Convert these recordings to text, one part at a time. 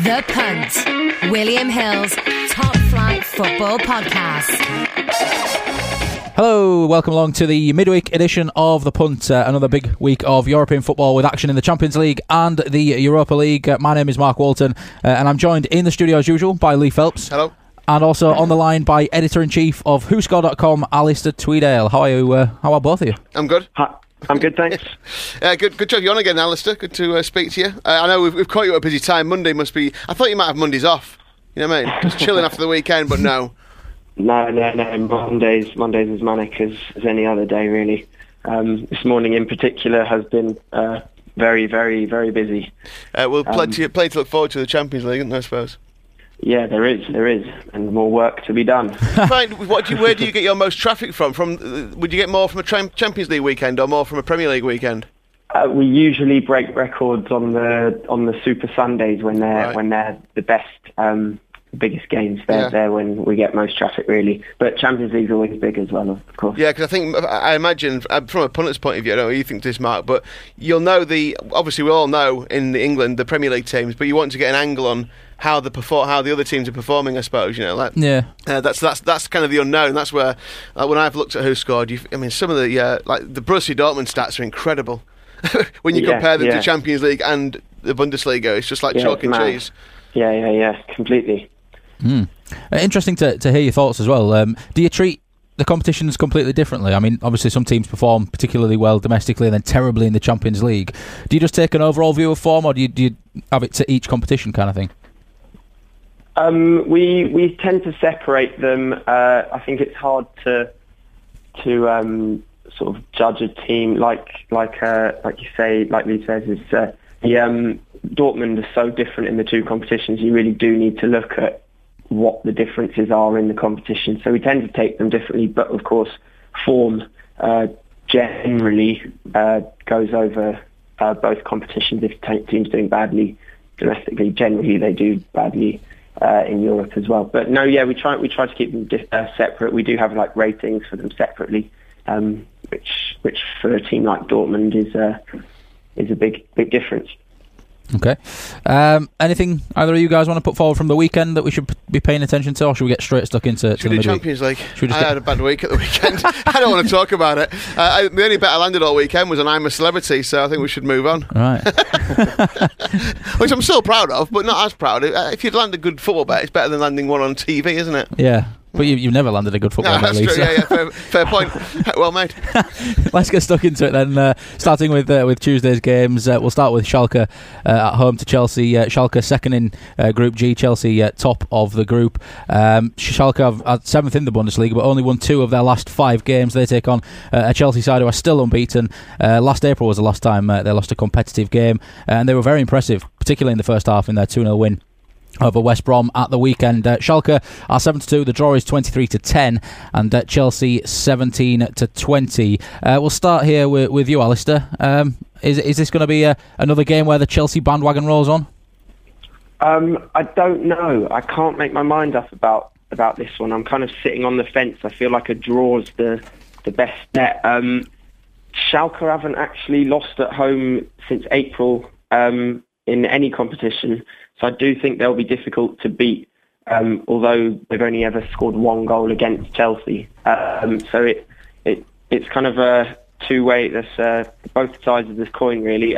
The Punt, William Hill's Top Flight Football Podcast. Hello, welcome along to the midweek edition of The Punt. Another big week of European football with action in the Champions League and the Europa League. My name is Mark Walton, and I'm joined in the studio as usual by Lee Phelps. Hello. And also on the line by editor-in-chief of WhoScored.com, Alistair Tweedale. How are you? How are both of you? I'm good. Hi. I'm good, thanks. Good to have you on again, Alistair. Good to speak to you. I know we've caught you at a busy time. Monday must be... I thought you might have Mondays off. You know what I mean? Just chilling after the weekend, but no. No. Monday's as manic as any other day, really. This morning in particular has been very, very, very busy. Well, plenty to look forward to the Champions League, isn't there, I suppose? Yeah, there is, and more work to be done. Fine. Where do you get your most traffic from? Would you get more from a Champions League weekend or more from a Premier League weekend? We usually break records on the Super Sundays when they're the best, biggest games. They're when we get most traffic, really. But Champions League's always big as well, of course. Yeah, because I imagine from a pundit's point of view, I don't know what you think to this, Mark, but you'll know obviously we all know in England the Premier League teams, but you want to get an angle on how the other teams are performing, I suppose. You know, that's kind of the unknown. That's where when I've looked at who scored, some of the like the Borussia Dortmund stats are incredible. When you compare them to Champions League and the Bundesliga, it's just like chalk and cheese. Yeah, completely. Interesting to hear your thoughts as well. Do you treat the competitions completely differently? I mean, obviously some teams perform particularly well domestically and then terribly in the Champions League. Do you just take an overall view of form, or do you have it to each competition kind of thing? We tend to separate them. I think it's hard to sort of judge a team like you say, like Lee says, Dortmund are so different in the two competitions. You really do need to look at what the differences are in the competition. So we tend to take them differently, but of course, form generally goes over both competitions. If teams doing badly domestically, generally they do badly in Europe as well. But no, we try to keep them separate. We do have like ratings for them separately, which for a team like Dortmund is a big difference. Okay. Anything either of you guys want to put forward from the weekend that we should be paying attention to, or should we get straight stuck into the midweek? Champions League? I had a bad week at the weekend. I don't want to talk about it. The only bet I landed all weekend was on I'm a Celebrity, so I think we should move on. Right. Which I'm still proud of, but not as proud. If you'd land a good football bet, it's better than landing one on TV, isn't it? Yeah. But you've never landed a good football bet, that's true. Yeah, fair point. Well made. Let's get stuck into it then. Starting with Tuesday's games, we'll start with Schalke at home to Chelsea. Schalke second in Group G, Chelsea top of the group. Schalke have 7th in the Bundesliga, but only won 2 of their last 5 games. They take on a Chelsea side who are still unbeaten. Last April was the last time they lost a competitive game, and they were very impressive, particularly in the first half in their 2-0 win over West Brom at the weekend. Schalke are 7-2. The draw is 23-10, and Chelsea 17-20. We'll start here with you, Alistair. Is this going to be another game where the Chelsea bandwagon rolls on? I don't know. I can't make my mind up about this one. I'm kind of sitting on the fence. I feel like a draw's the best bet. Schalke haven't actually lost at home since April in any competition. So I do think they'll be difficult to beat, although they've only ever scored 1 goal against Chelsea. So it's kind of a two-way. That's both sides of this coin, really.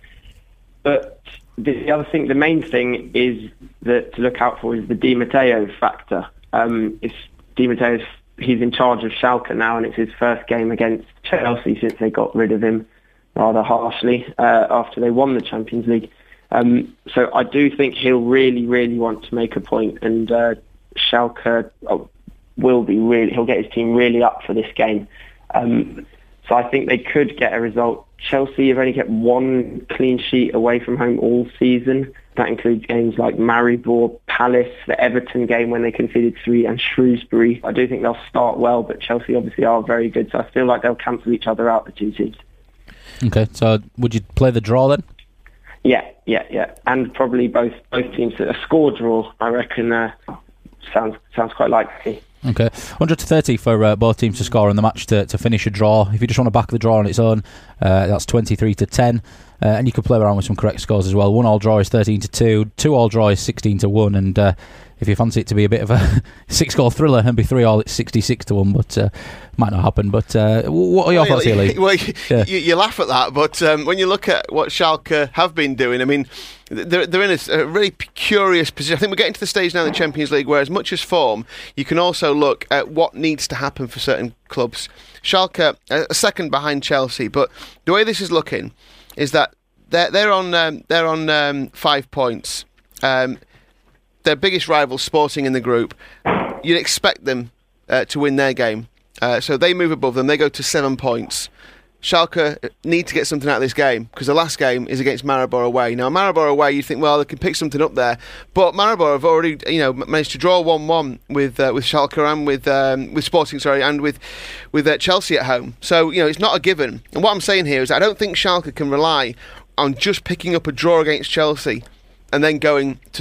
But the main thing is that to look out for is the Di Matteo factor. It's Di Matteo's, he's in charge of Schalke now, and it's his first game against Chelsea since they got rid of him rather harshly after they won the Champions League. So I do think he'll really, really want to make a point, and Schalke he'll get his team really up for this game. So I think they could get a result. Chelsea have only kept 1 clean sheet away from home all season. That includes games like Maribor, Palace, the Everton game when they conceded 3, and Shrewsbury. I do think they'll start well, but Chelsea obviously are very good, so I feel like they'll cancel each other out, the two teams. Okay, so would you play the draw then? Yeah. And probably both teams. A score draw, I reckon, sounds quite likely. Okay, 100-30 for both teams to score in the match to finish a draw. If you just want to back the draw on its own, that's 23-10. And you could play around with some correct scores as well. 1-1 draw is 13-2, 2-2 draw is 16-1, and if you fancy it to be a bit of a 6-goal thriller and be 3-3, it's 66-1, but might not happen. But what are your thoughts here, Lee? Well, you laugh at that, but when you look at what Schalke have been doing, I mean, they're in a really curious position. I think we're getting to the stage now in the Champions League where, as much as form, you can also look at what needs to happen for certain clubs. Schalke a second behind Chelsea, but the way this is looking is that they're on 5 points. Their biggest rival, Sporting, in the group, you'd expect them to win their game. So they move above them. They go to 7 points. Schalke need to get something out of this game because the last game is against Maribor away. Now, Maribor away, you think, well, they can pick something up there, but Maribor have already, managed to draw 1-1 with Schalke and with Sporting, and with Chelsea at home. So it's not a given. And what I'm saying here is I don't think Schalke can rely on just picking up a draw against Chelsea and then going to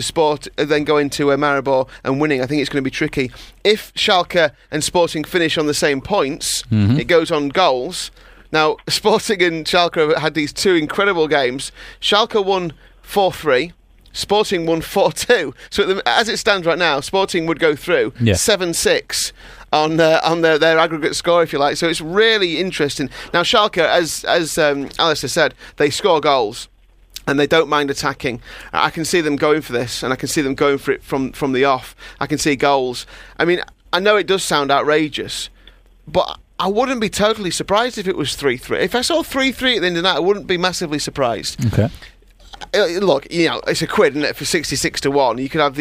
Maribor and winning. I think it's going to be tricky. If Schalke and Sporting finish on the same points, it goes on goals. Now, Sporting and Schalke have had these two incredible games. Schalke won 4-3. Sporting won 4-2. So as it stands right now, Sporting would go through 7-6 on their aggregate score, if you like. So it's really interesting. Now, Schalke, as Alistair said, they score goals and they don't mind attacking. I can see them going for this, and I can see them going for it from the off. I can see goals. I mean, I know it does sound outrageous, but I wouldn't be totally surprised if it was 3-3. If I saw 3-3 at the end of the night, I wouldn't be massively surprised. Okay. Look, it's a quid, isn't it, for 66-1? You could have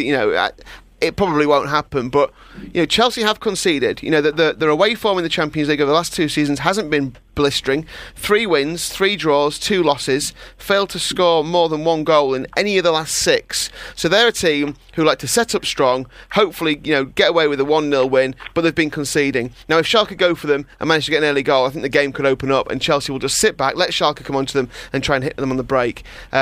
it probably won't happen, but Chelsea have conceded. Their away form in the Champions League over the last 2 seasons hasn't been blistering. 3 wins, 3 draws, 2 losses. Failed to score more than 1 goal in any of the last 6. So they're a team who like to set up strong, hopefully get away with a 1-0 win, but they've been conceding. Now, if Schalke go for them and manage to get an early goal, I think the game could open up and Chelsea will just sit back, let Schalke come onto them and try and hit them on the break.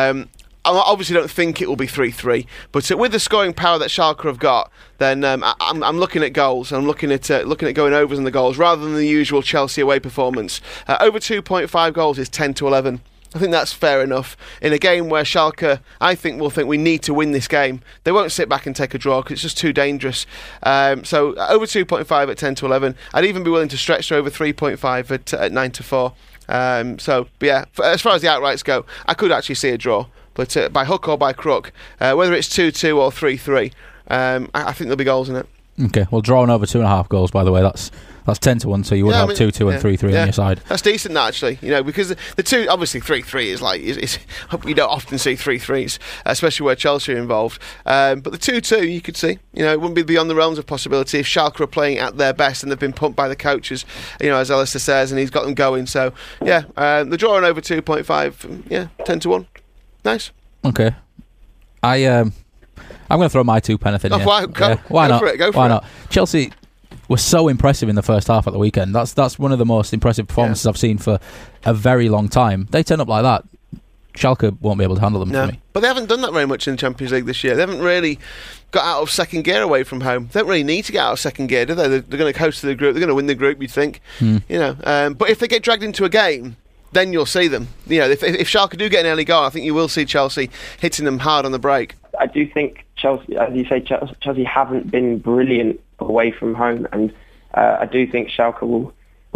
I obviously don't think it will be 3-3, but with the scoring power that Schalke have got, then I'm looking at goals. And I'm looking at going overs on the goals rather than the usual Chelsea away performance. Over 2.5 goals is 10-11. I think that's fair enough in a game where Schalke, I think, will think we need to win this game. They won't sit back and take a draw because it's just too dangerous. So over 2.5 at 10-11. I'd even be willing to stretch to over 3.5 at 9-4. But yeah, as far as the outrights go, I could actually see a draw. But by hook or by crook, whether it's 2-2 or 3-3, I think there'll be goals in it. Okay, well, drawing over 2.5 goals, by the way, that's 10-1, so you would have 2-2 and 3-3 on your side. That's decent, actually, because the two, obviously 3-3 is like, you don't often see 3-3s, especially where Chelsea are involved. But the 2-2, you could see, it wouldn't be beyond the realms of possibility if Schalke are playing at their best and they've been pumped by the coaches, as Alistair says, and he's got them going. So, the drawing over 2.5, 10-1. Nice. Okay. I'm going to throw my 2 pence in here. Why not? Go for it. Not? Chelsea were so impressive in the first half at the weekend. That's one of the most impressive performances I've seen for a very long time. They turn up like that, Schalke won't be able to handle them for me. But they haven't done that very much in the Champions League this year. They haven't really got out of second gear away from home. They don't really need to get out of second gear, do they? They're going to coast to the group. They're going to win the group, you'd think. But if they get dragged into a game, then you'll see them. If Schalke do get an early goal, I think you will see Chelsea hitting them hard on the break. I do think Chelsea, as you say, Chelsea haven't been brilliant away from home, and I do think Schalke will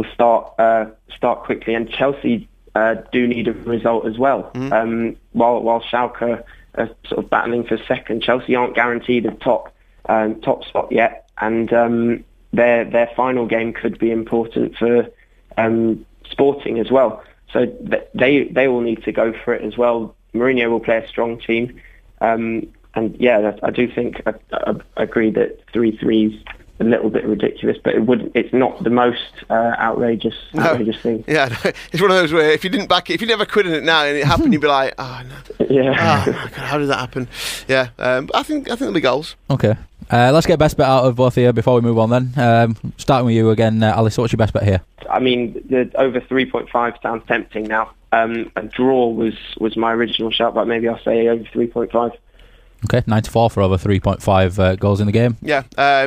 start quickly, and Chelsea do need a result as well. While Schalke are sort of battling for second, Chelsea aren't guaranteed a top spot yet, and their final game could be important for Sporting as well. So they all need to go for it as well. Mourinho will play a strong team. I do think I agree that 3-3 is a little bit ridiculous, but it's not the most outrageous thing. Yeah, it's one of those where if you never quid in it now and it happened, you'd be like, oh no. Yeah. Oh, God, how did that happen? Yeah. I think there'll be goals. Okay. Let's get best bet out of both of you before we move on then. Starting with you again, Alice, what's your best bet here? I mean, the over 3.5 sounds tempting now. A draw was my original shout, but maybe I'll say over 3.5. Okay, 94 for over 3.5 goals in the game. Yeah.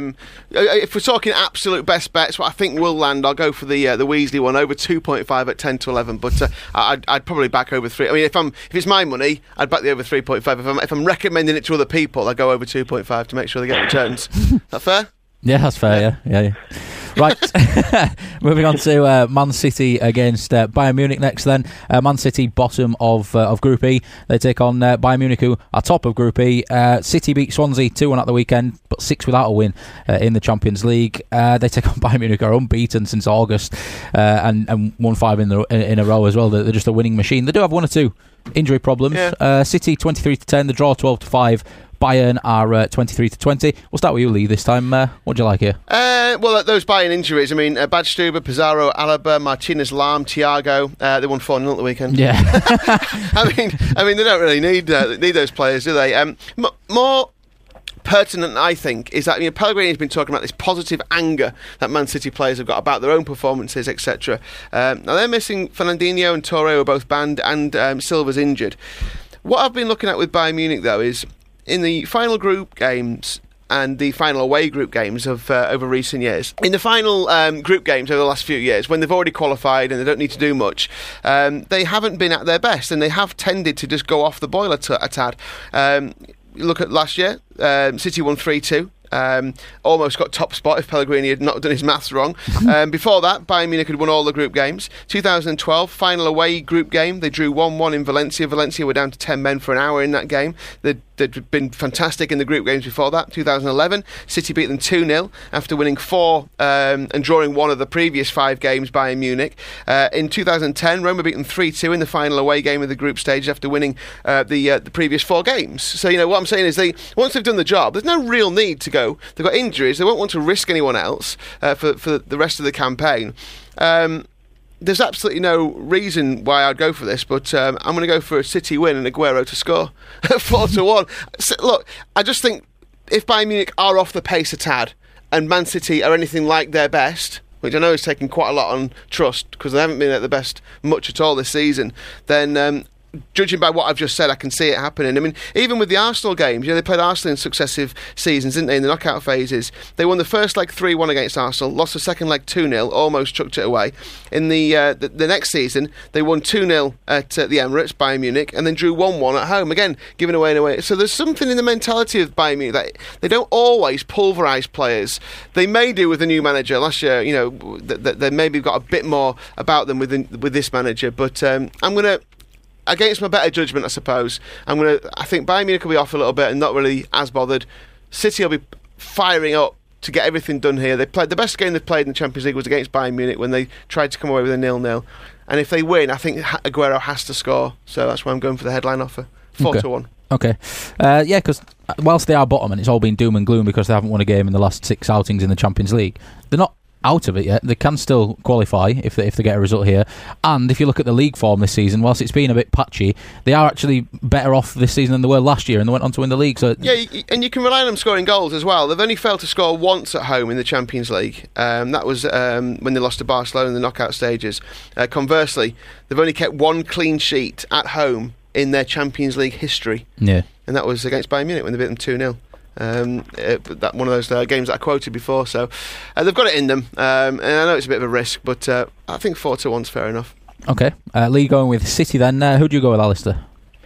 If we're talking absolute best bets, what I think will land, I'll go for the Weasley one, over 2.5 at 10 to 11. But I'd probably back over 3. I mean, if it's my money, I'd back the over 3.5. If I'm recommending it to other people, I go over 2.5 to make sure they get returns. Is that fair? Yeah, that's fair. Yeah. Right, moving on to Man City against Bayern Munich next then. Man City bottom of Group E. They take on Bayern Munich, who are top of Group E. City beat Swansea 2-1 at the weekend, but 6 without a win in the Champions League. They take on Bayern Munich, who are unbeaten since August, and won 5 in a row as well. They're just a winning machine. They do have 1 or 2 injury problems. Yeah. City 23-10, the draw 12-5. Bayern are 23-20. We'll start with you, Lee, this time. What do you like here? Well, those Bayern injuries, I mean, Badstuber, Pizarro, Alaba, Martinez, Lahm, Thiago, they won 4-0 at the weekend. Yeah. I mean, they don't really need those players, do they? More pertinent, I think, is that Pellegrini's been talking about this positive anger that Man City players have got about their own performances, etc. Now they're missing Fernandinho and Torre, who are both banned, and Silva's injured. What I've been looking at with Bayern Munich, though, is in the final group games and the final away group games of over recent years. In the final group games over the last few years, when they've already qualified and they don't need to do much, they haven't been at their best, and they have tended to just go off the boil a tad. Look at last year, City won 3-2. Almost got top spot if Pellegrini had not done his maths wrong. Before that, Bayern Munich had won all the group games. 2012, final away group game, they drew 1-1 in Valencia. Valencia were down to 10 men for an hour in that game. They'd been fantastic in the group games before that. 2011, City beat them 2-0 after winning 4 and drawing 1 of the previous 5 games, Bayern Munich. In 2010, Roma beat them 3-2 in the final away game of the group stage after winning the previous 4 games. So, what I'm saying is, once they've done the job, there's no real need to go. They've got injuries. They won't want to risk anyone else for the rest of the campaign. There's absolutely no reason why I'd go for this, but I'm going to go for a City win and Aguero to score 4-1. So, look, I just think if Bayern Munich are off the pace a tad and Man City are anything like their best, which I know is taking quite a lot on trust because they haven't been at the best much at all this season, then judging by what I've just said, I can see it happening. I mean, even with the Arsenal games, they played Arsenal in successive seasons, didn't they, in the knockout phases. They won the first leg 3-1 against Arsenal, lost the second leg 2-0, almost chucked it away. In the next season, they won 2-0 at the Emirates, Bayern Munich, and then drew 1-1 at home, again, giving away and away. So there's something in the mentality of Bayern Munich that they don't always pulverise players. They may do with the new manager. Last year, they maybe got a bit more about them with this manager, but I'm going to, against my better judgment, I suppose, I think Bayern Munich will be off a little bit and not really as bothered. City will be firing up to get everything done here. They played the best game they've played in the Champions League was against Bayern Munich when they tried to come away with a 0-0. And if they win, I think Aguero has to score. So that's why I'm going for the headline offer, 4-1. Okay. Because whilst they are bottom and it's all been doom and gloom because they haven't won a game in the last 6 outings in the Champions League, they're not out of it yet. They can still qualify if they get a result here. And if you look at the league form this season, whilst it's been a bit patchy, they are actually better off this season than they were last year, and they went on to win the league. So yeah, and you can rely on them scoring goals as well. They've only failed to score once at home in the Champions League. That was when they lost to Barcelona in the knockout stages. Conversely, they've only kept 1 clean sheet at home in their Champions League history. Yeah, and that was against Bayern Munich when they beat them 2-0. That one of those games that I quoted before, so they've got it in them, and I know it's a bit of a risk, but I think 4-1's fair enough. Okay, Lee, going with City then. Who do you go with, Alistair?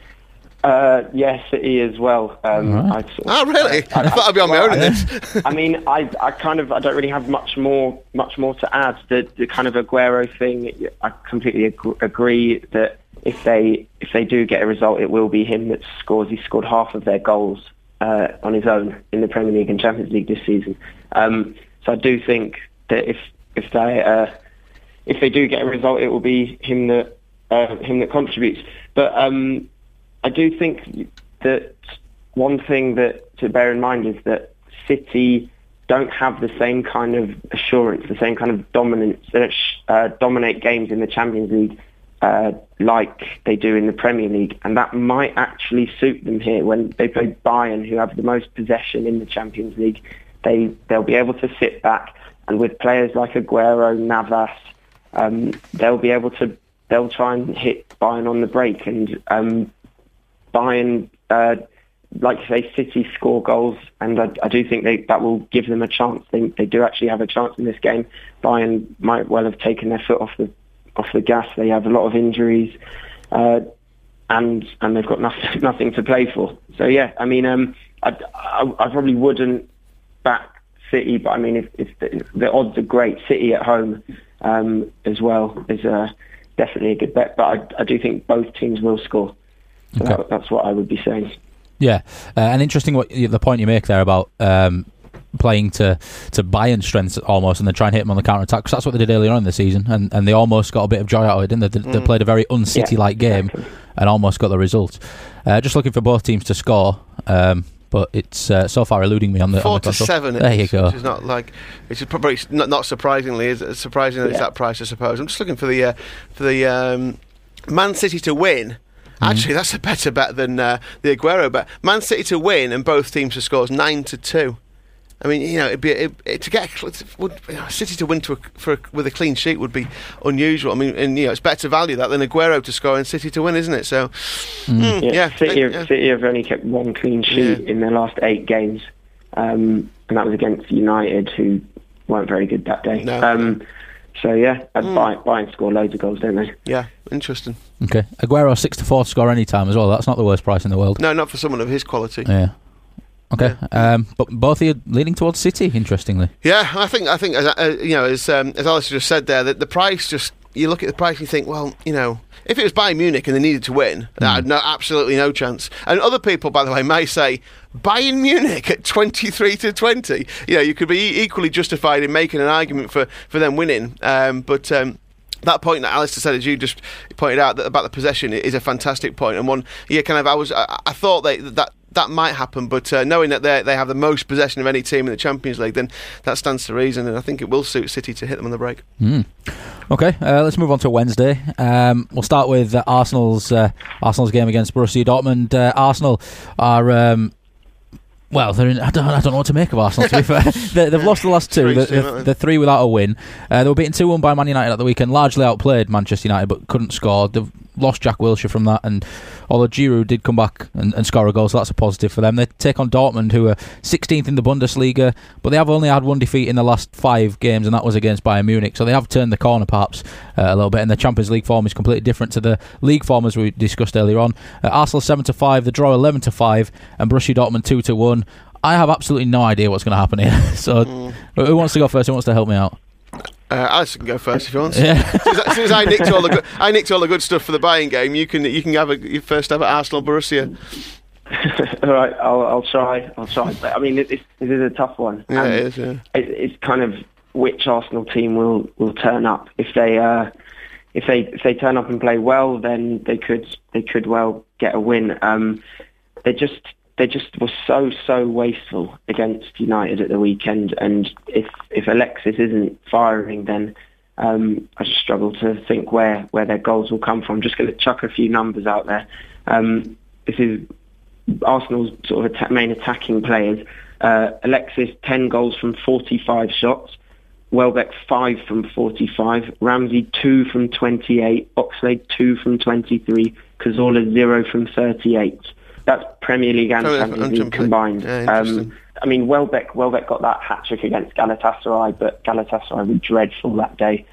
Yes, City as well. Right. Really? I thought I'd be on my own in this. I mean, I don't really have much more to add. The kind of Aguero thing, I completely agree that if they do get a result, it will be him that scores. He scored half of their goals on his own in the Premier League and Champions League this season. So I do think that if they do get a result, it will be him that contributes. But I do think that one thing that to bear in mind is that City don't have the same kind of assurance, the same kind of dominance that dominate games in the Champions League like they do in the Premier League, and that might actually suit them here. When they play Bayern, who have the most possession in the Champions League, they'll be able to sit back, and with players like Aguero, Navas, they'll try and hit Bayern on the break, and Bayern like you say, City score goals, and I do think that will give them a chance. They do actually have a chance in this game. Bayern might well have taken their foot off the gas. They have a lot of injuries, and they've got nothing to play for. So yeah, I mean, I probably wouldn't back City, but I mean, if the odds are great, City at home as well is definitely a good bet. But I do think both teams will score. So Okay. that's what I would be saying. Yeah, and interesting the point you make there about playing to Bayern strengths almost, and then try and hit them on the counter attack, because that's what they did earlier on in the season, and they almost got a bit of joy out of it, didn't they? They played a very un-City-like game and almost got the result. Just looking for both teams to score, but it's so far eluding me on the 4-7. There you go. Which is not like, which is probably not surprisingly, is it? Surprisingly, it's that price, I suppose. I'm just looking for the Man City to win. Actually, that's a better bet than the Aguero bet. Man City to win and both teams to score is 9-2. I mean, you know, City to win with a clean sheet would be unusual. I mean, and you know, it's better to value that than Aguero to score and City to win, isn't it? So, City have only kept one clean sheet in their last 8 games, and that was against United, who weren't very good that day. No. So yeah, Bayern score loads of goals, don't they? Yeah, interesting. Okay, Aguero 6-4 to score any time as well. That's not the worst price in the world. No, not for someone of his quality. Yeah. Okay, but both of you leaning towards City, interestingly. Yeah, I think as Alistair just said there, that the price, just you look at the price and you think, well, you know, if it was Bayern Munich and they needed to win, absolutely no chance. And other people, by the way, may say Bayern Munich at 23-20. You know, you could be equally justified in making an argument for them winning, but. That point that Alistair said, as you just pointed out, about the possession, is a fantastic point, and one. Yeah, I thought that might happen, but knowing that they have the most possession of any team in the Champions League, then that stands to reason, and I think it will suit City to hit them on the break. Okay, let's move on to Wednesday. We'll start with Arsenal's game against Borussia Dortmund. Arsenal are. Well, I don't know what to make of Arsenal, to be fair. They've lost the last 2. They're 3 without a win. They were beaten 2-1 by Man United at the weekend, largely outplayed Manchester United, but couldn't score. They've lost Jack Wilshere from that, and although Giroud did come back and score a goal, so that's a positive for them. They take on Dortmund, who are 16th in the Bundesliga, but they have only had 1 defeat in the last 5 games, and that was against Bayern Munich, so they have turned the corner perhaps a little bit, and the Champions League form is completely different to the league form as we discussed earlier on. Arsenal 7-5, the draw 11-5, and Borussia Dortmund 2-1. I have absolutely no idea what's going to happen here. So, who wants to go first? Who wants to help me out? Alice can go first if you want. Yeah. As soon as I nicked all the good stuff for the Bayern game, you can have your first stab at Arsenal Borussia. All right, I'll try. But, I mean, this is a tough one. Yeah, it is. Yeah. It's kind of which Arsenal team will turn up. If they turn up and play well, then they could well get a win. They just were so wasteful against United at the weekend, and if Alexis isn't firing, then I just struggle to think where their goals will come from. I'm just going to chuck a few numbers out there. This is Arsenal's sort of main attacking players. Alexis 10 goals from 45 shots, Welbeck 5 from 45, Ramsey 2 from 28, Oxlade 2 from 23, Cazorla 0 from 38. That's Premier League and Champions League combined. Yeah, I mean, Welbeck got that hat-trick against Galatasaray, but Galatasaray were dreadful that day.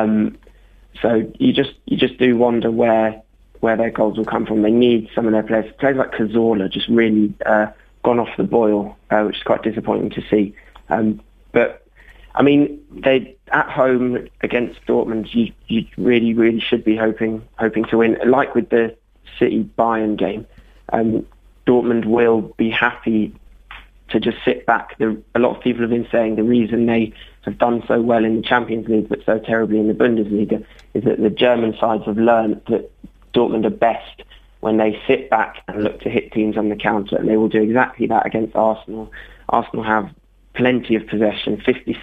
So you just do wonder where their goals will come from. They need some of their players. Players like Cazorla just really gone off the boil, which is quite disappointing to see. But I mean, they at home against Dortmund, you really should be hoping to win. Like with the City Bayern game. Dortmund will be happy to just sit back. A lot of people have been saying the reason they have done so well in the Champions League but so terribly in the Bundesliga is that the German sides have learned that Dortmund are best when they sit back and look to hit teams on the counter, and they will do exactly that against Arsenal. Arsenal have plenty of possession,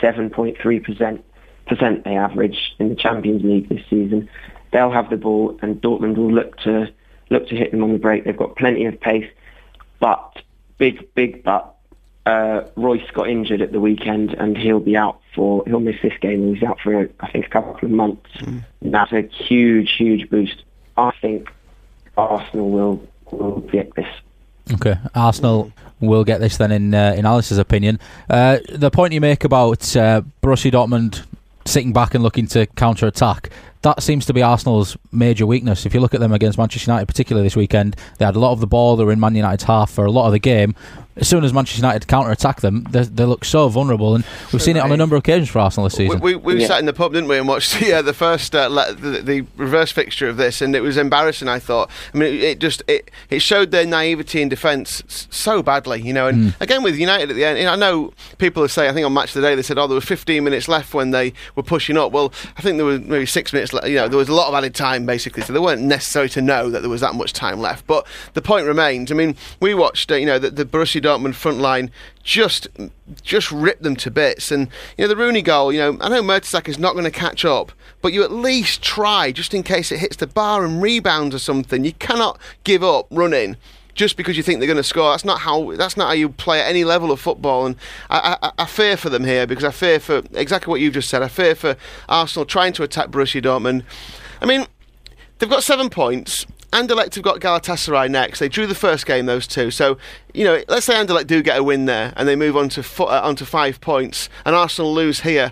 57.3% they average in the Champions League this season. They'll have the ball, and Dortmund will look to hit them on the break. They've got plenty of pace, but big but. Royce got injured at the weekend, and he'll miss this game. He's out for I think a couple of months. That's a huge boost. I think Arsenal will get this. Okay, Arsenal will get this then in Alice's opinion. The point you make about Borussia Dortmund sitting back and looking to counter-attack, that seems to be Arsenal's major weakness. If you look at them against Manchester United, particularly this weekend, they had a lot of the ball, they were in Man United's half for a lot of the game. As soon as Manchester United counter-attack them, they look so vulnerable, and we've seen it on a number of occasions for Arsenal this season. We sat in the pub, didn't we, and watched the first the reverse fixture of this, and it was embarrassing, I thought. I mean, it showed their naivety in defence so badly, you know. And again with United at the end, I know people are saying, I think on Match of the Day they said, there was 15 minutes left when they were pushing up. Well, I think there was maybe 6 minutes left. You know, there was a lot of added time basically, so they weren't necessary to know that there was that much time left. But the point remains. I mean, we watched the Borussia Dortmund front line just rip them to bits, and the Rooney goal, I know Mertesacker is not going to catch up, but you at least try just in case it hits the bar and rebounds or something. You cannot give up running just because you think they're going to score. That's not how you play at any level of football, and I fear for them here, because I fear for exactly what you've just said. I fear for Arsenal trying to attack Borussia Dortmund. I mean, they've got 7 points. Anderlecht have got Galatasaray next. They drew the first game, those two. So, let's say Anderlecht do get a win there and they move on to 5 points, and Arsenal lose here.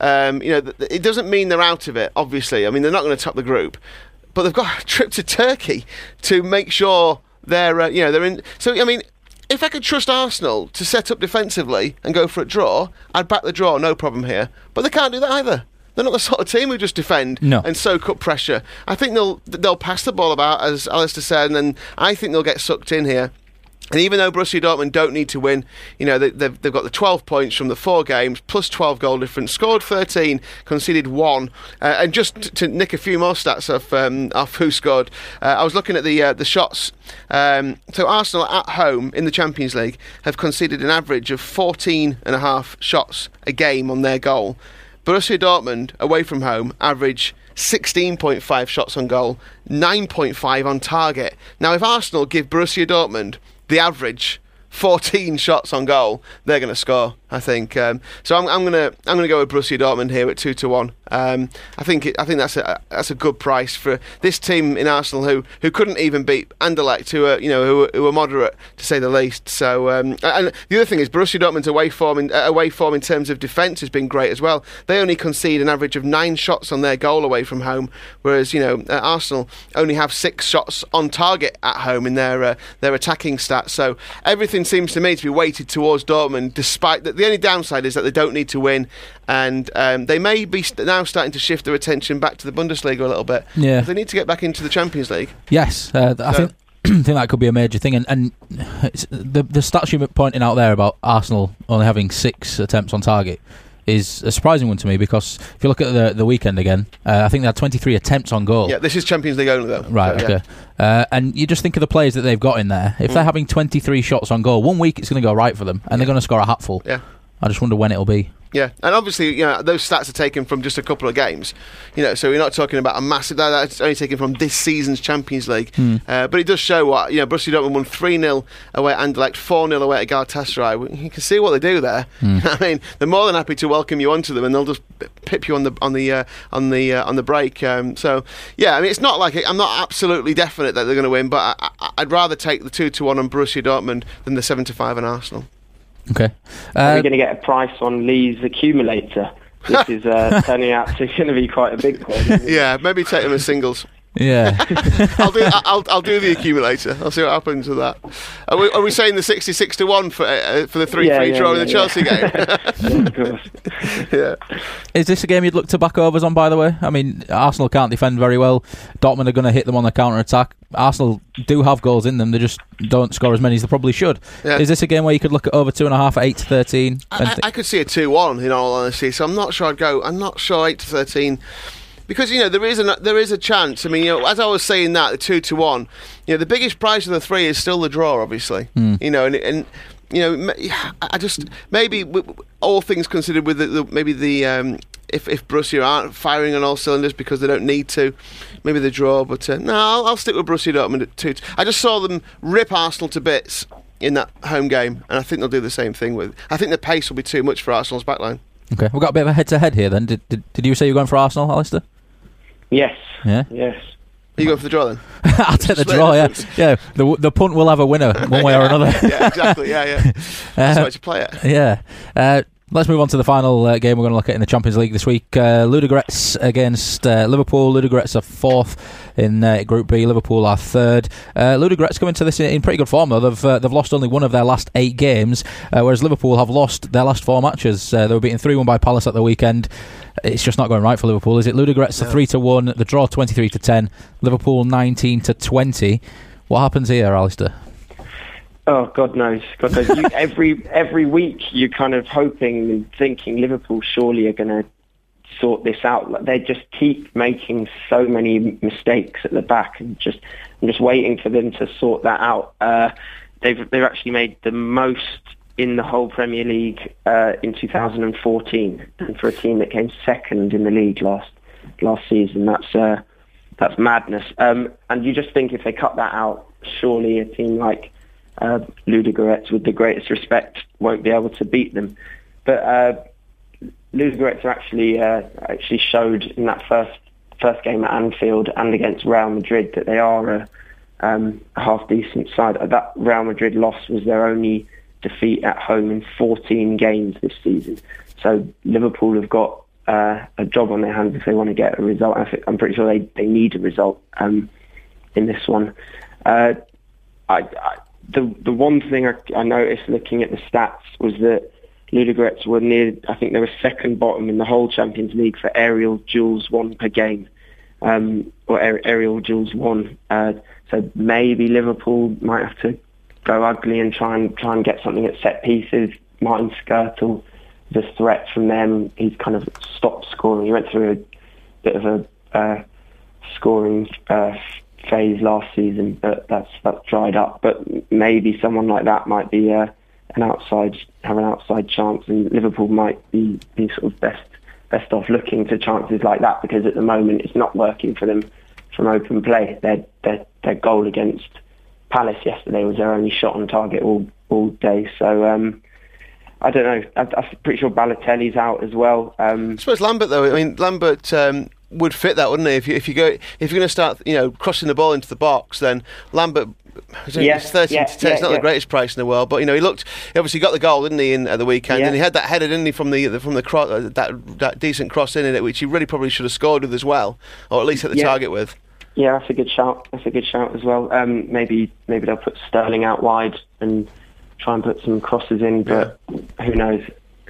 It doesn't mean they're out of it, obviously. I mean, they're not going to top the group, but they've got a trip to Turkey to make sure they're in. So, I mean, if I could trust Arsenal to set up defensively and go for a draw, I'd back the draw, no problem here. But they can't do that either. They're not the sort of team who just defend and soak up pressure. I think they'll pass the ball about, as Alistair said, and then I think they'll get sucked in here. And even though Borussia Dortmund don't need to win, they've got the 12 points from the 4 games, plus 12 goal difference, scored 13, conceded 1. And just to nick a few more stats off who scored, I was looking at the shots. So Arsenal at home in the Champions League have conceded an average of 14.5 shots a game on their goal. Borussia Dortmund, away from home, average 16.5 shots on goal, 9.5 on target. Now, if Arsenal give Borussia Dortmund the average 14 shots on goal, they're going to score, I think. So I'm going to go with Borussia Dortmund here at 2-1. I think that's a good price for this team in Arsenal who couldn't even beat Anderlecht, who were moderate to say the least. So and the other thing is Borussia Dortmund's away form in terms of defence has been great as well. They only concede an average of 9 shots on their goal away from home, whereas Arsenal only have 6 shots on target at home in their attacking stats. So everything seems to me to be weighted towards Dortmund, despite that. The only downside is that they don't need to win, and they may be now starting to shift their attention back to the Bundesliga a little bit. Yeah, they need to get back into the Champions League. Yes, I think that could be a major thing, and the stats you're pointing out there about Arsenal only having 6 attempts on target is a surprising one to me, because if you look at the weekend again, I think they had 23 attempts on goal. Yeah, this is Champions League only though. Right, so, okay. Yeah. And you just think of the players that they've got in there. If they're having 23 shots on goal, 1 week it's going to go right for them, and they're going to score a hatful. Yeah. I just wonder when it'll be. Yeah, and obviously, those stats are taken from just a couple of games. So we're not talking about a massive. That's only taken from this season's Champions League. But it does show what Borussia Dortmund won 3-0 away at Anderlecht, 4-0 away at Galatasaray. You can see what they do there. I mean, they're more than happy to welcome you onto them, and they'll just pip you on the break. So yeah, I mean, it's not like I'm not absolutely definite that they're going to win, but I'd rather take the 2-1 on Borussia Dortmund than the 7-5 on Arsenal. Okay. Are we going to get a price on Lee's accumulator? This is turning out to going to be quite a big one. Yeah, maybe take them as singles. Yeah. I'll do the accumulator. I'll see what happens with that. Are we saying the 66-1 for the 3-3 draw in the Chelsea game? Yeah, of course. Yeah. Is this a game you'd look to back overs on, by the way? I mean, Arsenal can't defend very well. Dortmund are going to hit them on the counter-attack. Arsenal do have goals in them, they just don't score as many as they probably should. Yeah. Is this a game where you could look at over 2.5 at 8-13? I could see a 2-1 in all honesty, so I'm not sure I'd go. I'm not sure 8-13. Because there is a chance. I mean, as I was saying that, the 2-1, the biggest price of the 3 is still the draw, obviously. And I just maybe all things considered, with if Borussia aren't firing on all cylinders because they don't need to, maybe the draw. But no, I'll stick with Borussia Dortmund at 2. I just saw them rip Arsenal to bits in that home game, and I think they'll do the same thing with. I think the pace will be too much for Arsenal's backline. Okay, we've got a bit of a head-to-head here then. Did you say you're going for Arsenal, Alistair? Yes. Yeah? Yes. you going for the draw then? I'll take the draw. Yeah. The punt will have a winner one way or another. Yeah, exactly. Yeah. That's the way to play it. Yeah. Let's move on to the final game we're going to look at in the Champions League this week. Ludogorets against Liverpool. Ludogorets are fourth in Group B. Liverpool are third. Ludogorets come into this in pretty good form, though. They've lost only one of their last 8 games, whereas Liverpool have lost their last 4 matches. They were beaten 3-1 by Palace at the weekend. It's just not going right for Liverpool, is it? Ludogorets are 3-1. The draw 23-10. Liverpool 19-20. What happens here, Alistair? Oh, God knows. Every week you're kind of hoping and thinking Liverpool surely are going to sort this out. Like, they just keep making so many mistakes at the back, and I'm just waiting for them to sort that out. They've actually made the most in the whole Premier League in 2014, and for a team that came second in the league last season, that's madness. And you just think if they cut that out, surely a team like Ludogorets, with the greatest respect, won't be able to beat them. But Ludogorets are actually showed in that first game at Anfield and against Real Madrid that they are a half decent side. That Real Madrid loss was their only defeat at home in 14 games this season. So Liverpool have got a job on their hands if they want to get a result. I'm pretty sure they need a result in this one. The one thing I noticed looking at the stats was that Ludogorets were I think they were second bottom in the whole Champions League for aerial duels won per game, or aerial duels won. So maybe Liverpool might have to go ugly and try and get something at set pieces. Martin Skrtel, the threat from them, he's kind of stopped scoring. He went through a bit of a scoring phase last season, but that's dried up. But maybe someone like that might be have an outside chance, and Liverpool might be sort of best off looking to chances like that, because at the moment it's not working for them from open play. Their goal against Palace yesterday was their only shot on target all day. So I don't know. I'm pretty sure Balotelli's out as well. I suppose Lambert, though. I mean, Lambert would fit that, wouldn't he? If you're going to start, crossing the ball into the box, then Lambert. It's 13 to 10. It's not the greatest price in the world, but he obviously got the goal, didn't he, at the weekend, and he had that header, didn't he, from the cross, that decent cross in it, which he really probably should have scored with as well, or at least hit the target with. Yeah, that's a good shout. As well. Maybe they'll put Sterling out wide and try and put some crosses in, but who knows?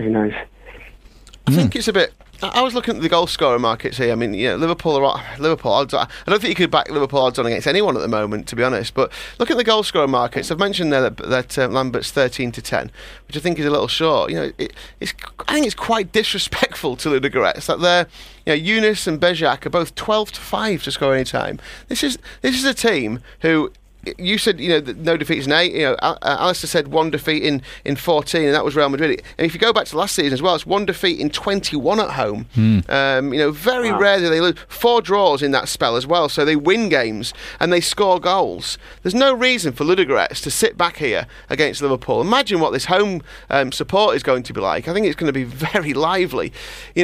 I think it's a bit. I was looking at the goal scorer markets here. I mean, Liverpool odds. I don't think you could back Liverpool odds on against anyone at the moment, to be honest. But looking at the goal scorer markets, I've mentioned there that Lambert's 13 to 10, which I think is a little short. I think it's quite disrespectful to Ludogorets that they're, Younes and Bejak are both 12 to 5 to score any time. This is a team who. You said, no defeats in 8. Alistair said 1 defeat in 14, and that was Real Madrid. And if you go back to last season as well, it's 1 defeat in 21 at home. Very rarely they lose. 4 draws in that spell as well, so they win games and they score goals. There's no reason for Ludogorets to sit back here against Liverpool. Imagine what this home support is going to be like. I think it's going to be very lively.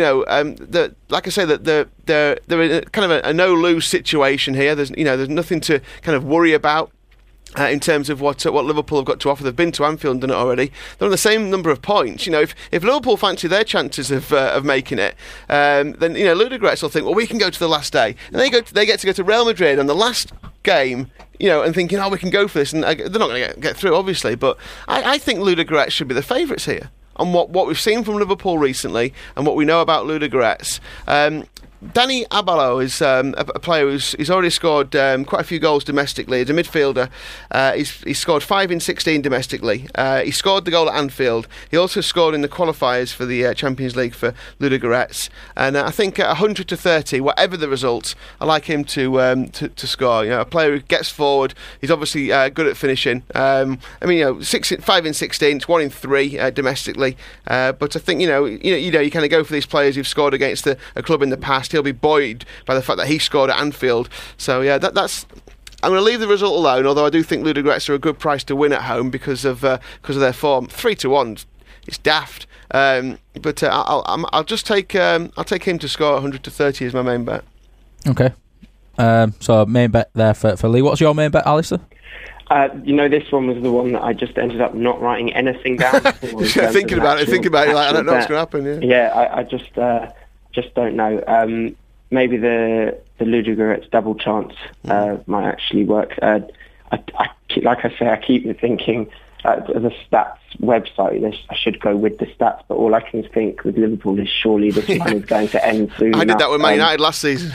Like I say, that they're in kind of a no-lose situation here. There's nothing to kind of worry about. In terms of what Liverpool have got to offer. They've been to Anfield and done it already. They're on the same number of points. If Liverpool fancy their chances of making it, then Ludogorets will think, well, we can go to the last day, and they get to go to Real Madrid on the last game, and thinking, we can go for this, and they're not going to get through, obviously. But I think Ludogorets should be the favourites here on what we've seen from Liverpool recently and what we know about Ludogorets. Danny Abalo is a player who's already scored quite a few goals domestically. As a midfielder, he's scored 5 in 16 domestically. He scored the goal at Anfield. He also scored in the qualifiers for the Champions League for Ludogorets. And I think at 100 to 30, whatever the result, I like him to score. A player who gets forward. He's obviously good at finishing. 5 in 16, it's 1 in 3 domestically. But I think you kind of go for these players who've scored against a club in the past. He'll be buoyed by the fact that he scored at Anfield. So that's. I'm going to leave the result alone. Although I do think Ludogorets are a good price to win at home because of their form. 3 to 1, it's daft. But I'll just take him to score 100 to 30 as my main bet. Okay. So main bet there for Lee. What's your main bet, Alistair? This one was the one that I just ended up not writing anything down. Thinking about it, like, I don't know what's going to happen. Yeah, I just don't know. Maybe the Ludogorets double chance might actually work. Like I say, I keep thinking the stats website, I should go with the stats, but all I can think with Liverpool is surely this one is going to end soon. I did that with Man United last season.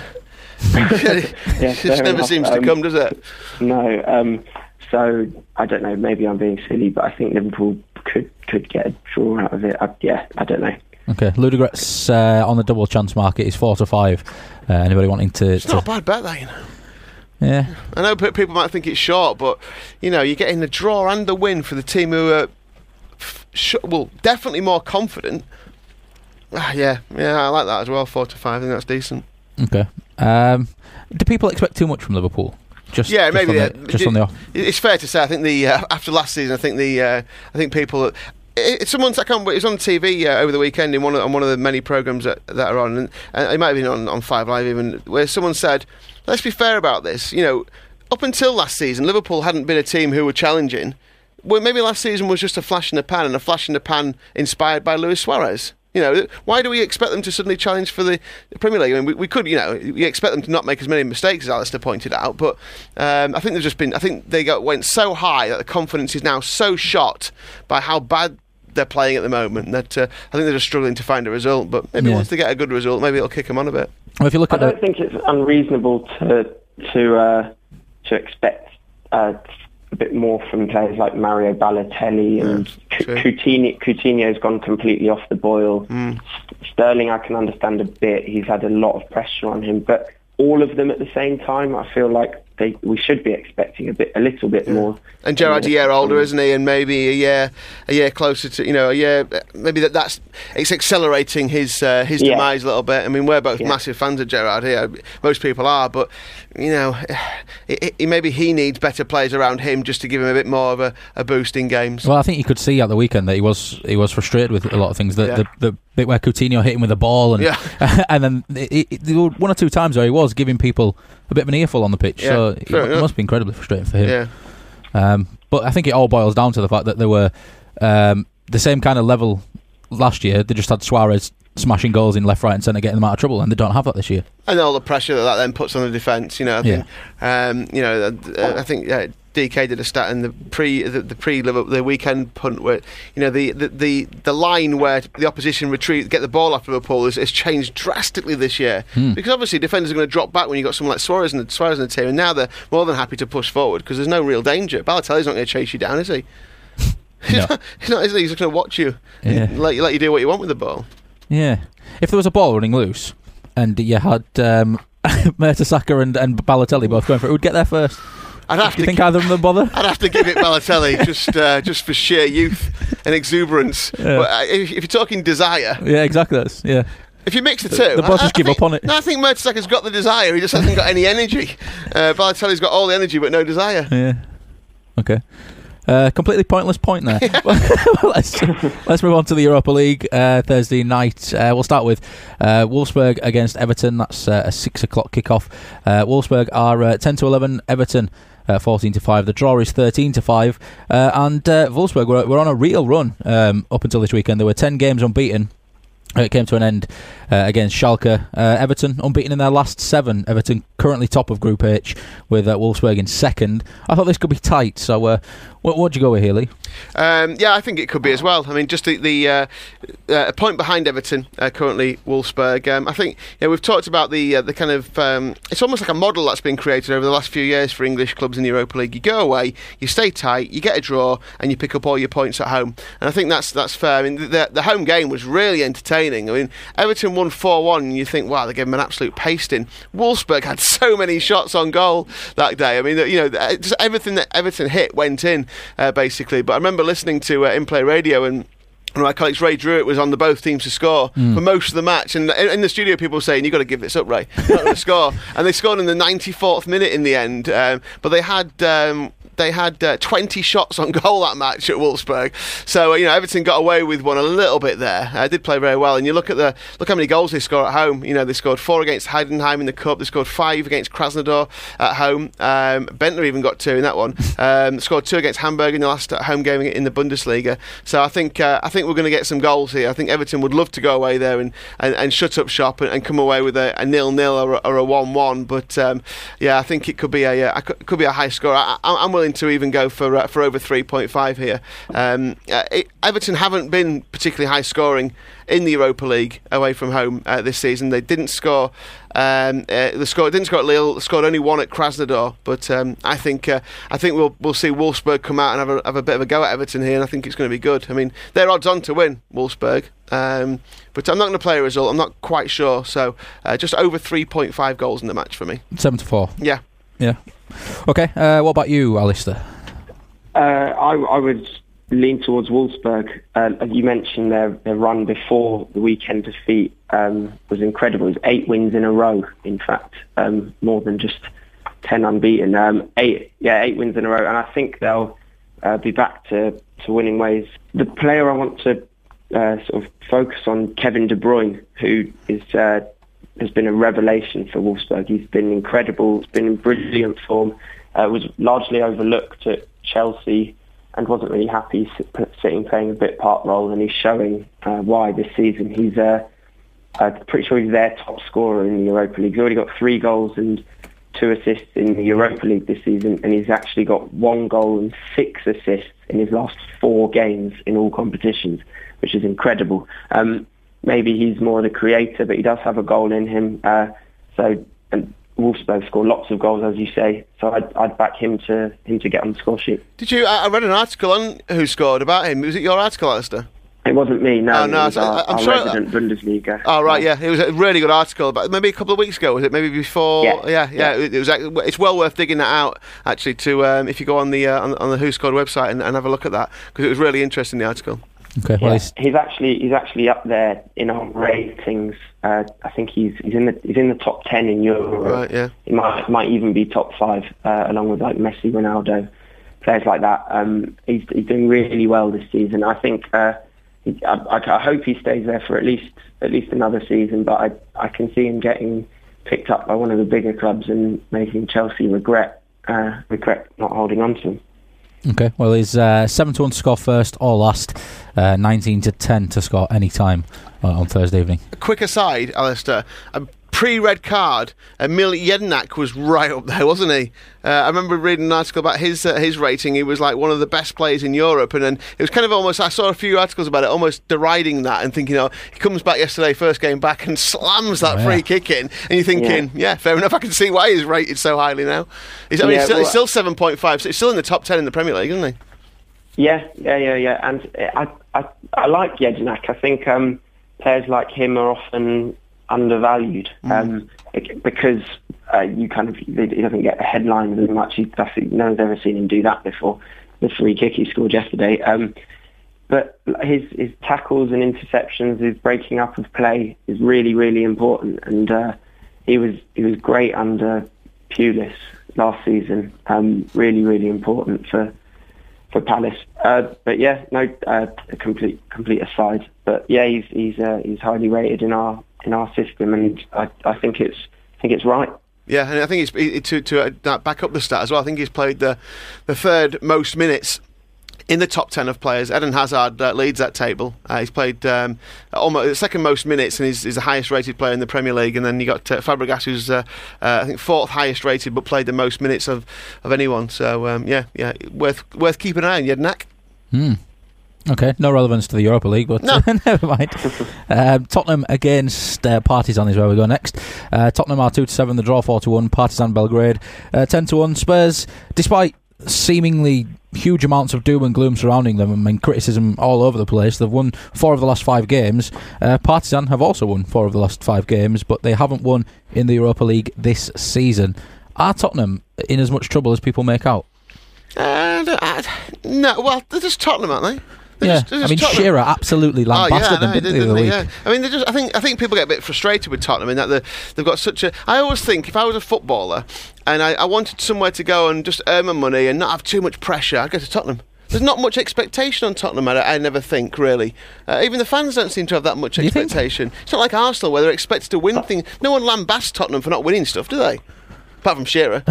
It never seems to come, does it? No. So I don't know. Maybe I'm being silly, but I think Liverpool could get a draw out of it. I don't know. Okay, Ludogorets on the double chance market is 4-5. Anybody wanting to? It's not a bad bet, that, Yeah, I know people might think it's short, but you're getting the draw and the win for the team who are definitely more confident. Yeah, I like that as well. 4-5, I think that's decent. Okay. Do people expect too much from Liverpool? Maybe on the off. It's fair to say. I think after last season, I think people. Someone's I can't. It was on TV over the weekend on one of the many programs that are on, and it might have been on 5 Live even, where someone said, let's be fair about this. Up until last season, Liverpool hadn't been a team who were challenging. Well, maybe last season was just a flash in the pan, and a flash in the pan inspired by Luis Suarez. Why do we expect them to suddenly challenge for the Premier League? I mean, we could, we expect them to not make as many mistakes as Alistair pointed out, but I think they went so high that the confidence is now so shot by how bad they're playing at the moment that I think they're just struggling to find a result. But maybe once they get a good result, maybe it'll kick them on a bit. Well, if you look I don't think it's unreasonable to expect a bit more from players like Mario Balotelli and Coutinho's gone completely off the boil. Sterling, I can understand a bit. He's had a lot of pressure on him, but all of them at the same time, I feel like we should be expecting a little bit more. And Gerrard's a year older, isn't he? And maybe a year closer to, a year. Maybe it's accelerating his demise a little bit. I mean, we're both massive fans of Gerrard here. Most people are, but maybe he needs better players around him just to give him a bit more of a boost in games. Well, I think you could see at the weekend that he was frustrated with a lot of things. The bit where Coutinho hit him with the ball, and and then there were 1 or 2 times where he was giving people a bit of an earful on the pitch. So it must be incredibly frustrating for him. But I think it all boils down to the fact that they were the same kind of level last year. They just had Suarez smashing goals in left, right and centre, getting them out of trouble, and they don't have that this year. And all the pressure that then puts on the defence. I think DK did a stat in the weekend punt where the line where the opposition get the ball off Liverpool has changed drastically this year, because obviously defenders are going to drop back when you've got someone like Suarez in the team, and now they're more than happy to push forward because there's no real danger. Balotelli's not going to chase you down, is he? No. He's not, is he? He's just going to watch you and let you do what you want with the ball. Yeah. If there was a ball running loose and you had Mertesacker and Balotelli both going for it, who'd get there first? Do you think either of them bother? I'd have to give it Balotelli just for sheer youth and exuberance. Yeah. But if you're talking desire, yeah, exactly. If you mix the two, the boss just give up on it. No, I think Mertesacker's got the desire. He just hasn't got any energy. Balotelli's got all the energy but no desire. Yeah. Okay. Completely pointless point there. Let's move on to the Europa League Thursday night. We'll start with Wolfsburg against Everton. That's a 6 o'clock kickoff. Wolfsburg are 10-11. Everton 14-5. The draw is 13-5. And Wolfsburg were on a real run up until this weekend. There were 10 games unbeaten. It came to an end against Schalke. Everton unbeaten in their last 7. Everton currently top of Group H with Wolfsburg in second. I thought this could be tight, so what'd you go with here, Lee? I think it could be as well. I mean, just a point behind Everton, currently Wolfsburg. I think we've talked about the kind of it's almost like a model that's been created over the last few years for English clubs in the Europa League. You go away, you stay tight, you get a draw, and you pick up all your points at home. And I think that's fair. I mean, the home game was really entertaining. I mean, Everton won 4-1, and you think, wow, they gave them an absolute pasting. Wolfsburg had so many shots on goal that day. I mean, just everything that Everton hit went in, basically. But I remember listening to In Play Radio, and one of my colleagues, Ray Druitt, was on the both teams to score for most of the match, and in the studio people were saying, you've got to give this up, Ray, not going to score. And they scored in the 94th minute in the end, but they had they had 20 shots on goal that match at Wolfsburg. So Everton got away with one a little bit there. Did play very well. And you look how many goals they score at home. They scored 4 against Heidenheim in the cup. They scored 5 against Krasnodar at home. Bentner even got 2 in that one. Scored 2 against Hamburg in the last home game in the Bundesliga. So I think we're going to get some goals here. I think Everton would love to go away there and shut up shop and come away with a 0-0 or a 1-1. But I think it could be a high score. I'm willing to even go for over 3.5 here. Everton haven't been particularly high scoring in the Europa League away from home this season. They didn't score. Didn't score at Lille. Scored only 1 at Krasnodar. But I think we'll see Wolfsburg come out and have a bit of a go at Everton here, and I think it's going to be good. I mean, they're odds on to win, Wolfsburg. But I'm not going to play a result. I'm not quite sure. So just over 3.5 goals in the match for me. 7-4. Yeah. Okay. What about you, Alistair? I would lean towards Wolfsburg. You mentioned their run before the weekend defeat was incredible. It was 8 wins in a row, in fact, more than just 10 unbeaten. 8 wins in a row, and I think they'll be back to winning ways. The player I want to sort of focus on, Kevin De Bruyne, who has been a revelation for Wolfsburg. He's been incredible. He's been in brilliant form. Was largely overlooked at Chelsea and wasn't really happy sitting playing a bit part role, and he's showing why this season. He's pretty sure he's their top scorer in the Europa League. He's already got 3 goals and 2 assists in the Europa League this season, and he's actually got 1 goal and 6 assists in his last 4 games in all competitions, which is incredible. Maybe he's more the creator, but he does have a goal in him. And Wolfsburg score lots of goals, as you say. So I'd back him to get on the score sheet. Did you? I read an article on Who Scored about him. Was it your article, Alistair? It wasn't me. No, no. It was our resident Bundesliga. Oh right, yeah. It was a really good article, but maybe a couple of weeks ago. Was it? Maybe before? Yeah. It was. It's well worth digging that out actually. To if you go on the Who Scored website and have a look at that, because it was really interesting, the article. Okay, well, he's actually up there in our ratings. I think he's in the top 10 in Europe. Right, yeah. He might even be top 5, along with like Messi, Ronaldo, players like that. He's doing really well this season. I think I hope he stays there for at least another season. But I can see him getting picked up by one of the bigger clubs and making Chelsea regret not holding on to him. Okay, well, he's 7-1 to score first or last, 19-10 to score any time on Thursday evening. A quick aside, Alistair. Pre-red card, Emil Jednak was right up there, wasn't he? I remember reading an article about his rating. He was like one of the best players in Europe, and then it was kind of almost, I saw a few articles about it, almost deriding that and thinking, he comes back yesterday, first game back, and slams that free kick in, and you're thinking, fair enough, I can see why he's rated so highly now. He's still 7.5, so he's still in the top 10 in the Premier League, isn't he? Yeah, and I like Jednak. I think players like him are often undervalued because he doesn't get the headlines as much. No one's ever seen him do that before. The free kick he scored yesterday, but his tackles and interceptions, his breaking up of play is really, really important. And he was great under Pulis last season. Really, really important for Palace. Complete aside. But yeah, he's highly rated in our system, and I think it's right. Yeah, and I think to back up the stat as well. I think he's played the third most minutes in the top 10 of players. Eden Hazard leads that table. He's played almost the second most minutes, and he's the highest rated player in the Premier League. And then you got Fabregas, who's I think 4th highest rated, but played the most minutes of anyone. So worth keeping an eye on, Jednak. Okay, no relevance to the Europa League, but no. Never mind. Tottenham against Partizan is where we go next. Tottenham are 2-7, the draw 4-1. Partizan Belgrade 10-1. Spurs, despite seemingly huge amounts of doom and gloom surrounding them and criticism all over the place, they've won 4 of the last 5 games. Partizan have also won 4 of the last 5 games, but they haven't won in the Europa League this season. Are Tottenham in as much trouble as people make out? No, well, they're just Tottenham, aren't they? Shearer absolutely lambasted them, didn't he, the other week? Yeah. I mean, I think people get a bit frustrated with Tottenham in that they've got such a. I always think if I was a footballer and I wanted somewhere to go and just earn my money and not have too much pressure, I'd go to Tottenham. There's not much expectation on Tottenham, I never think, really. Even the fans don't seem to have that much expectation. It's not like Arsenal, where they're expected to win things. No one lambasts Tottenham for not winning stuff, do they? Apart from Shearer.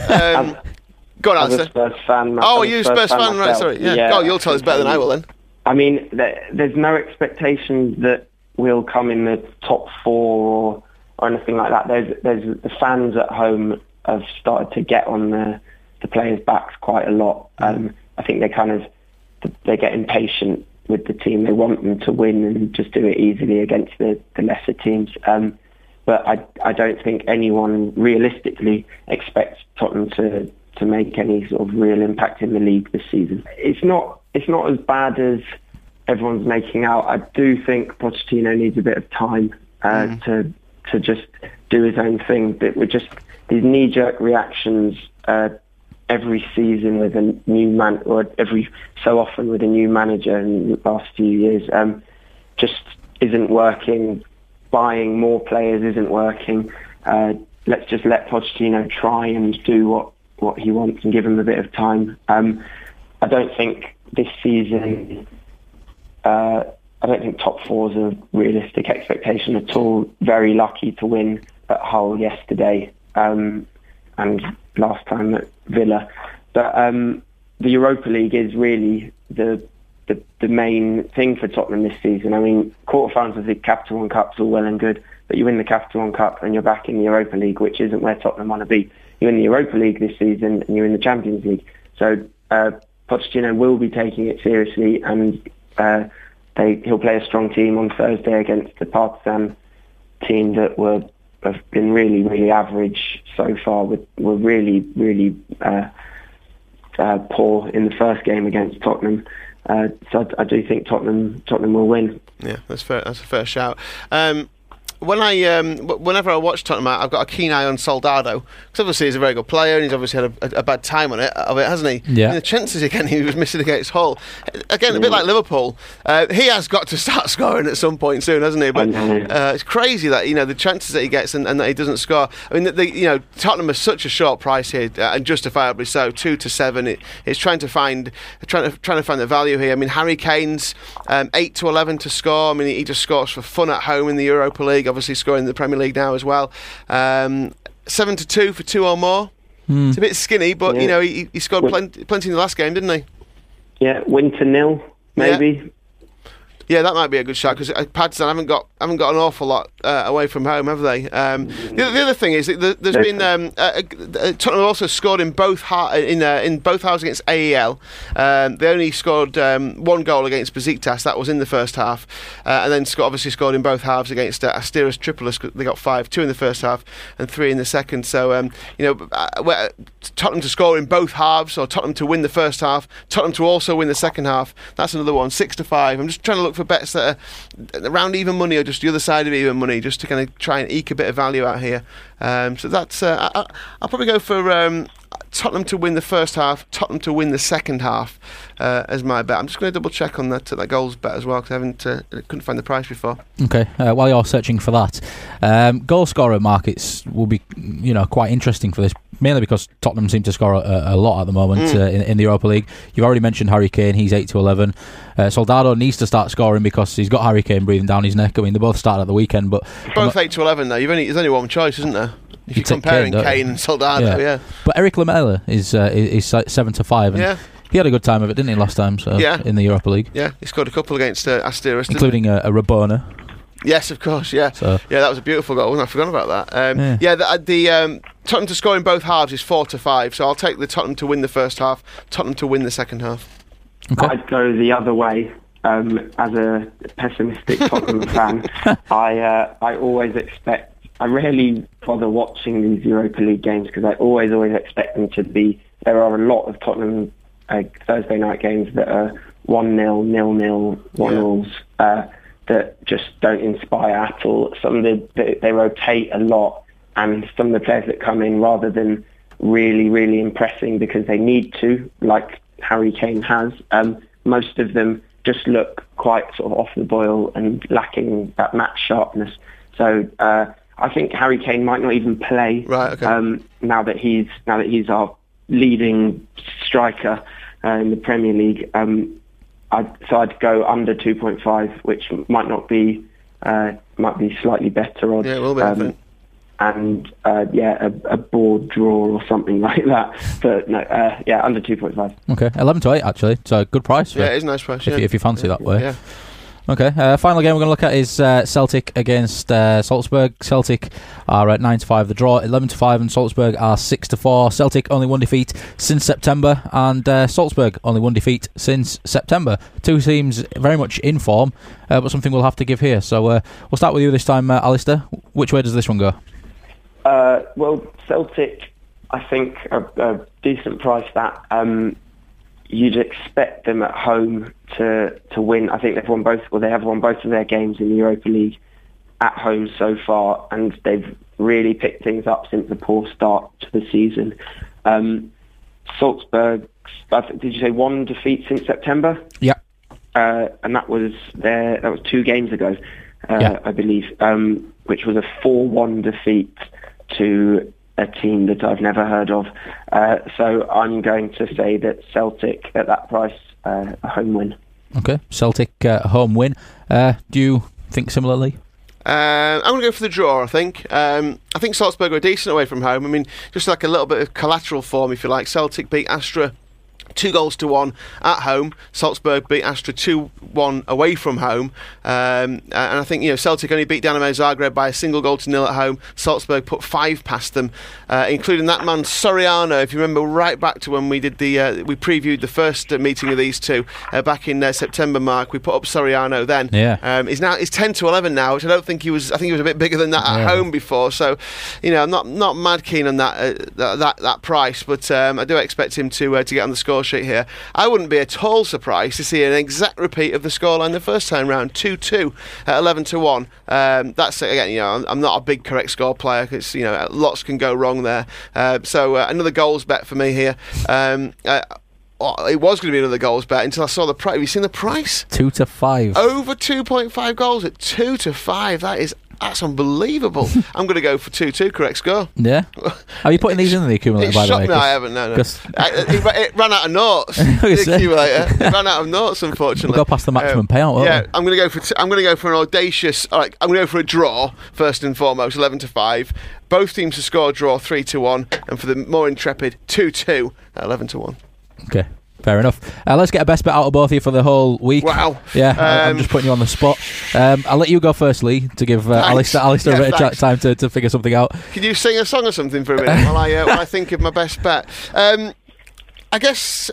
Go on, Alistair. Spurs fan. Oh, are you a Spurs fan? Myself. Right, sorry. Yeah. Oh, you'll tell us better than I will, then. I mean, there's no expectation that we'll come in the top 4 or anything like that. There's the fans at home have started to get on the players' backs quite a lot. I think they get impatient with the team. They want them to win and just do it easily against the lesser teams. But I don't think anyone realistically expects Tottenham to make any sort of real impact in the league this season. It's not as bad as everyone's making out. I do think Pochettino needs a bit of time to just do his own thing. But we're just these knee-jerk reactions every season with a new man, or every so often with a new manager in the last few years, just isn't working. Buying more players isn't working. Let's just let Pochettino try and do what he wants and give him a bit of time. I don't think this season, I don't think top 4 is a realistic expectation at all. Very lucky to win at Hull yesterday, and last time at Villa. But the Europa League is really the main thing for Tottenham this season. I mean, quarterfinals of the Capital One Cup's all well and good, but you win the Capital One Cup and you're back in the Europa League, which isn't where Tottenham want to be. You're in the Europa League this season and you're in the Champions League. So Pochettino will be taking it seriously, and he'll play a strong team on Thursday against the Partizan team that have been really, really average so far. Were really, really poor in the first game against Tottenham. So I do think Tottenham will win. Yeah, that's fair. That's a fair shout. Whenever I watch Tottenham, I've got a keen eye on Soldado, because obviously he's a very good player and he's obviously had a bad time of it, hasn't he? Yeah. And the chances again he was missing against Hull, again a bit like Liverpool. He has got to start scoring at some point soon, hasn't he? But it's crazy that the chances that he gets and that he doesn't score. I mean, Tottenham is such a short price here, and justifiably so. 2 to 7. It's trying to find the value here. I mean, Harry Kane's 8 to 11 to score. I mean, he just scores for fun at home in the Europa League. Obviously scoring in the Premier League now as well. 7 to 2 for 2 or more. It's a bit skinny, but he scored plenty in the last game, didn't he? Yeah, win to 0 maybe. Yeah, that might be a good shot, because Partizan haven't got an awful lot away from home, have they? The other thing is that there's been Tottenham also scored in both halves against AEL. They only scored 1 goal against Besiktas. That was in the first half, and then obviously scored in both halves against Asteras Tripolis. They got 5, 2 in the first half and 3 in the second. So Tottenham to score in both halves, or Tottenham to win the first half, Tottenham to also win the second half. That's another one. 6 to 5. I'm just trying to look for bets that are around even money, or just the other side of even money, just to kind of try and eke a bit of value out here. So that's I'll probably go for Tottenham to win the first half, Tottenham to win the second half as my bet. I'm just going to double check on that goals bet as well, because I couldn't find the price before. Okay, while you're searching for that, goal scorer markets will be quite interesting for this, mainly because Tottenham seem to score a lot at the moment in the Europa League. You've already mentioned Harry Kane. He's 8 to 11. Soldado needs to start scoring because he's got Harry Kane breathing down his neck. I mean, they both started at the weekend, but both 8 to 11 though. There's only one choice, isn't there? If you're comparing Kane and Soldado, yeah. But Eric Lamela is 7 to 5, and he had a good time of it, didn't he, last time? So in the Europa League. Yeah, he scored a couple against Asteras, including a Rabona. Yes, of course. Yeah, that was a beautiful goal. Wasn't I? I forgot about that. The Tottenham to score in both halves is 4 to 5. So I'll take the Tottenham to win the first half, Tottenham to win the second half. Okay. I'd go the other way. As a pessimistic Tottenham fan, I always expect. I rarely bother watching these Europa League games because I always expect them to be. There are a lot of Tottenham Thursday night games that are 1-0, 0-0, 1-0s that just don't inspire at all. Some of they rotate a lot, and some of the players that come in, rather than really, really impressing because they need to, like Harry Kane has, most of them just look quite sort of off the boil and lacking that match sharpness. So I think Harry Kane might not even play. Right. Okay. Now that he's our leading striker in the Premier League. I'd go under 2.5, which might be slightly better odds. Yeah, it will be. I think. And a board draw or something like that. But no, under 2.5. Okay, 11 to 8 actually. It's a good price. Yeah, it is a nice price. If you fancy that way. Yeah. Okay, final game we're going to look at is Celtic against Salzburg. Celtic are at 9 to 5 the draw, 11 to 5, and Salzburg are 6 to 4. Celtic only one defeat since September, and Salzburg only one defeat since September. Two teams very much in form, but something we'll have to give here. So we'll start with you this time, Alistair. Which way does this one go? Well, Celtic, I think a decent price that. You'd expect them at home to win. I think they have won both of their games in the Europa League at home so far, and they've really picked things up since the poor start to the season. Salzburg, did you say one defeat since September? Yeah. And that was 2 games ago, I believe, which was a 4-1 defeat to a team that I've never heard of. So I'm going to say that Celtic at that price, a home win. Okay, Celtic home win. Do you think similarly? I'm going to go for the draw, I think. I think Salzburg are decent away from home. I mean, just like a little bit of collateral form, if you like. Celtic beat Astra 2-1 at home. Salzburg beat Astra 2-1 away from home. And I think, Celtic only beat Dinamo Zagreb by a 1-0 at home. Salzburg put 5 past them, including that man Soriano. If you remember right back to when we did we previewed the first meeting of these two back in September, Mark. We put up Soriano then. Yeah. He's 10 to 11 now, which I don't think he was. I think he was a bit bigger than that at home before. So, I'm not mad keen on that price, but I do expect him to get on the score sheet here. I wouldn't be at all surprised to see an exact repeat of the scoreline the first time round, 2-2 at 11 to 1. That's again, I'm not a big correct score player because lots can go wrong there. So another goals bet for me here. It was going to be another goals bet until I saw the price. Have you seen the price? 2 to 5. Over 2.5 goals at 2 to 5. That's unbelievable. I'm going to go for 2-2 correct score. Yeah. Are you putting these in the accumulator, by the way? No, I haven't. No. It ran out of notes. The accumulator. It ran out of notes, unfortunately. We'll go past the maximum payout. Yeah, I'm going to go for an audacious. I'm going to go for a draw first and foremost, 11 to 5. Both teams to score a draw 3-1, and for the more intrepid 2-2 at 11 to 1. Okay. Fair enough. Let's get a best bet out of both of you for the whole week. Wow. Yeah, I'm just putting you on the spot. I'll let you go first, Lee, to give Alistair a bit of time to figure something out. Can you sing a song or something for a minute while I think of my best bet? I guess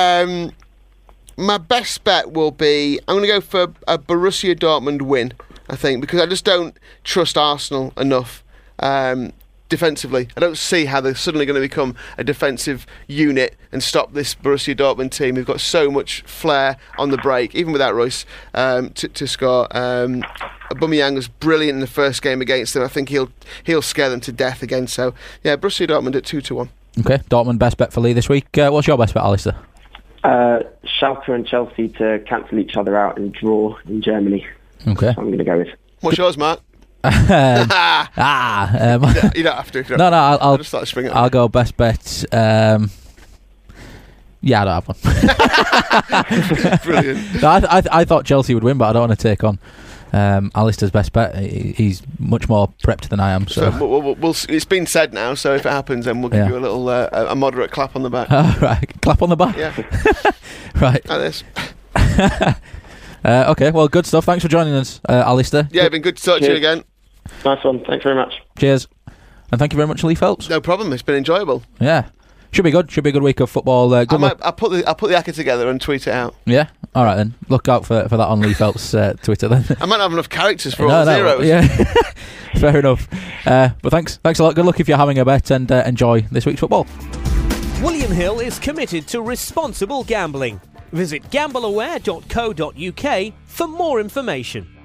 my best bet will be, I'm going to go for a Borussia Dortmund win, I think, because I just don't trust Arsenal enough. Defensively, I don't see how they're suddenly going to become a defensive unit and stop this Borussia Dortmund team who've got so much flair on the break, even without Royce, to score. Aubameyang was brilliant in the first game against them. I think he'll scare them to death again. So yeah, Borussia Dortmund at 2-1. Okay, Dortmund best bet for Lee this week. What's your best bet, Alistair? Schalke and Chelsea to cancel each other out and draw in Germany. Okay, so I'm going to go with. What's yours, Mark? You don't have to. No, I'll just start springing. I'll go best bet. Yeah, I don't have one. Brilliant. No, I thought Chelsea would win, but I don't want to take on Alistair's best bet. He's much more prepped than I am. So we'll it's been said now. So if it happens, then we'll give you a little a moderate clap on the back. Right, clap on the back. Yeah. Right. Like this. Okay, well, good stuff. Thanks for joining us, Alistair. Yeah, been good to talk to you again. Nice one. Thanks very much. Cheers. And thank you very much, Lee Phelps. No problem. It's been enjoyable. Yeah. Should be good. Should be a good week of football. I'll put the acca together and tweet it out. Yeah. All right then. Look out for that on Lee Phelps' Twitter then. I might not have enough characters for all the zeros. Yeah. Fair enough. But thanks a lot. Good luck if you're having a bet, and enjoy this week's football. William Hill is committed to responsible gambling. Visit gambleaware.co.uk for more information.